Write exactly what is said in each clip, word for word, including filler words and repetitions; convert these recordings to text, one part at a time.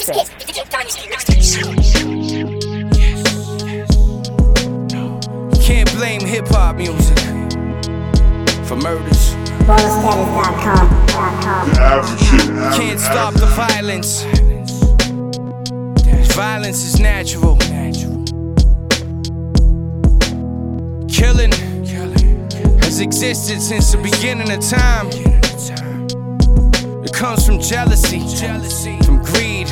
mixtape. Can't blame hip-hop music for murders. bonus status dot com. Can't stop the violence. Violence is natural. Killing has existed since the beginning of time. It comes from jealousy, from greed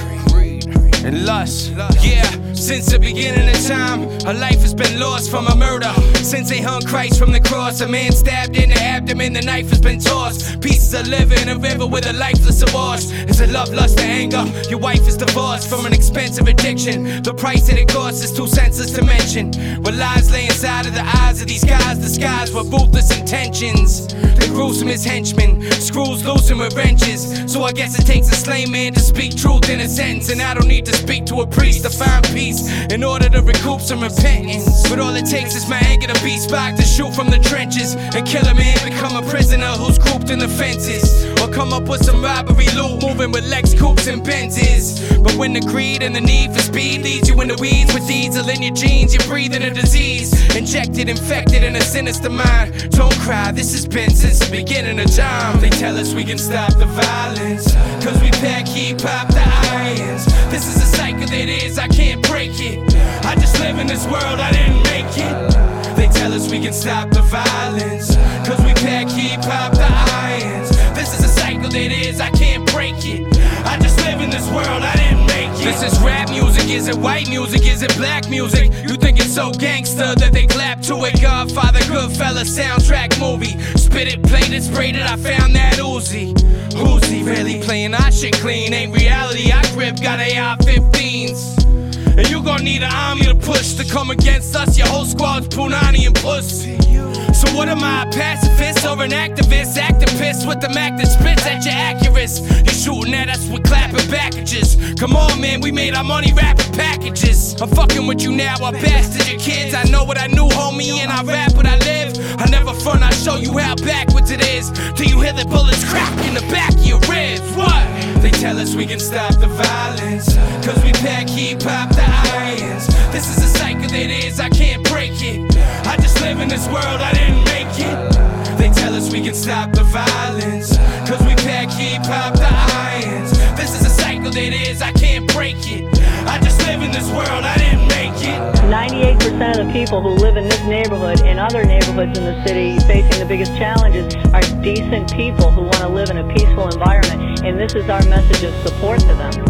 and lust. Yeah, since the beginning of time, a life has been lost from a murder. Since they hung Christ from the cross, a man stabbed in the abdomen, the knife has been tossed. Pieces of liver in a river with a lifeless awash. Is it love, lust, or anger? Your wife is divorced from an expensive addiction. The price that it costs is too senseless to mention. What lies lay inside of the eyes of these guys disguised with ruthless intentions. The gruesomest henchmen, screws loosen with wrenches. So I guess it takes a slain man to speak truth in a sentence. And I don't need to speak to a priest to find peace in order to recoup some repentance. But all it takes is my anger to be sparked to shoot from the trenches and kill a man, become a prisoner who's grouped in the fences. Or come up with some robbery loot, moving with Lex Coupes and Benzes. But when the greed and the need for speed leads you in the weeds with diesel in your jeans, you're breathing a disease, injected, infected in a sinister mind. Don't cry, this has been since the beginning of time. They tell us we can stop the violence, cause we pack heat, pop the irons. This is a cycle that is, I can't break it. I just live in this world, I didn't make it. They tell us we can stop the violence, cause we pack heat, pop the irons. This is a cycle that is, I can't break it. I just live in this world, I didn't make it. This is rap music, is it white music, is it black music? You think it's so gangster that they clap to it? Godfather, Goodfella, soundtrack movie. Spit it, played it, sprayed it, I found that Uzi. Uzi really playing our shit clean, ain't reality, I grip, got A R fifteens. And you gon' need an army to push to come against us. Your whole squad's punani and pussy. So what am I, a pacifist or an activist? Acting pissed with the Mac that spits at your accurates. You shooting at us with clapping packages. Come on, man, we made our money rapping packages. I'm fucking with you now, I bastard your kids. I know what I knew, homie, and I rap what I live. I never front, I show you how backwards it is. Till you hear the bullets crack in the back of your ribs. What? They tell us we can stop the violence, cause we pack heat, pop the irons. This is a cycle that is, I can't break it. I just live in this world, I didn't make it. They tell us we can stop the violence, cause we pack heat, pop the irons. This is a cycle that is, I can't break it. I just live in this world, I didn't make it. ninety-eight percent of the people who live in this neighborhood and other neighborhoods in the city facing the biggest challenges are decent people who want to live in a peaceful environment, and this is our message of support to them.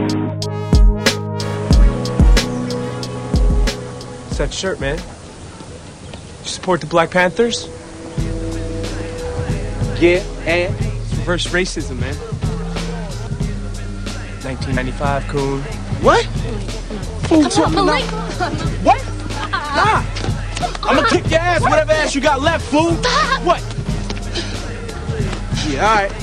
What's that shirt, man? You support the Black Panthers? Yeah, and? Reverse racism, man. nineteen ninety-five, coon. What? Come on, Malik. What? Nah. I'm gonna kick your ass, whatever ass you got left, fool. What? Yeah, alright.